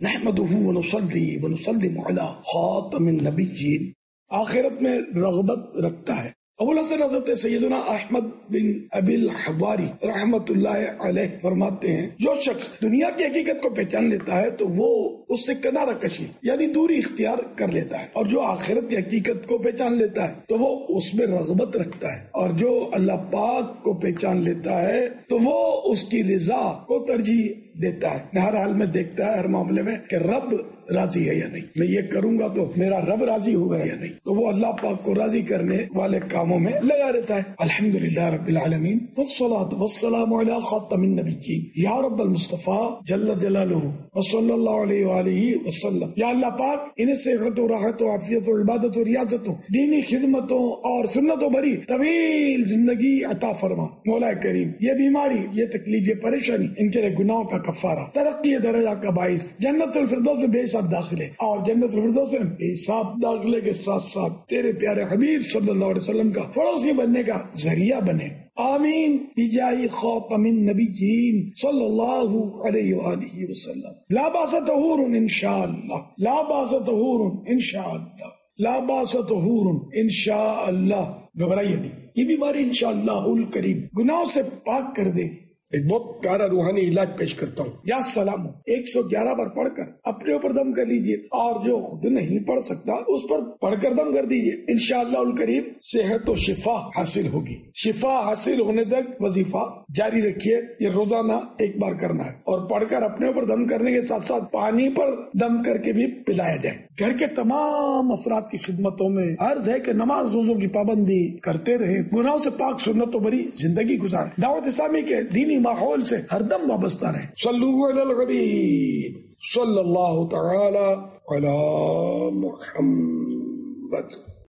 نحمده ونصلي ونسلم علی خاتم النبیین، آخرت میں رغبت رکھتا ہے۔ ابو الحسن حضرت سیدنا احمد بن ابی الحواری رحمت اللہ علیہ فرماتے ہیں، جو شخص دنیا کی حقیقت کو پہچان لیتا ہے تو وہ اس سے کنارہ کشی یعنی دوری اختیار کر لیتا ہے، اور جو آخرت کی حقیقت کو پہچان لیتا ہے تو وہ اس میں رغبت رکھتا ہے، اور جو اللہ پاک کو پہچان لیتا ہے تو وہ اس کی رضا کو ترجیح دیتا ہے، ہر حال میں دیکھتا ہے ہر معاملے میں کہ رب راضی ہے یا نہیں، میں یہ کروں گا تو میرا رب راضی ہوگا یا نہیں، تو وہ اللہ پاک کو راضی کرنے والے کاموں میں لگا رہتا ہے۔ الحمدللہ رب العالمین والصلاة والسلام علی خاتم النبیین یا رب المصطفیٰ جل جلالہ وصلی اللہ علیہ وآلہ وسلم۔ یا اللہ پاک انہیں صحت و راحت و عافیت و عبادت و ریاضت و دینی خدمتوں اور سنتوں بھری طویل زندگی عطا فرما۔ مولا کریم یہ بیماری، یہ تکلیف، یہ پریشانی، ان کے لیے گناہوں کا کفارہ، ترقی درجات کا باعث، جنت الفردوس میں بے حساب داخلے، اور جنت الفردوس میں بے حساب داخلے کے ساتھ ساتھ تیرے پیارے حبیب صلی اللہ علیہ وسلم کا پڑوسی بننے کا ذریعہ بنے، آمین بجاہ خاتم النبیین صلی اللہ علیہ وآلہ وسلم۔ لا باس طہور انشاءاللہ، لا باس طہور انشاءاللہ، لا باس طہور انشاءاللہ۔ گھبرائیے نہیں، یہ بیماری انشاءاللہ الکریم گناہوں سے پاک کر دے۔ ایک بہت پیارا روحانی علاج پیش کرتا ہوں، یا سلام 111 بار پڑھ کر اپنے اوپر دم کر لیجئے، اور جو خود نہیں پڑھ سکتا اس پر پڑھ کر دم کر دیجئے، انشاءاللہ الکریم صحت و شفا حاصل ہوگی۔ شفا حاصل ہونے تک وظیفہ جاری رکھیے، یہ روزانہ ایک بار کرنا ہے، اور پڑھ کر اپنے اوپر دم کرنے کے ساتھ ساتھ پانی پر دم کر کے بھی پلایا جائے۔ گھر کے تمام افراد کی خدمتوں میں عرض ہے کہ نماز روزوں کی پابندی کرتے رہیں، گناہوں سے پاک سنتوں بھری زندگی گزاریں، دعوت اسلامی کے دینی ماحول سے ہر دم وابستہ رہیں۔ صلو علی الحبیب صلی اللہ تعالی علی محمد۔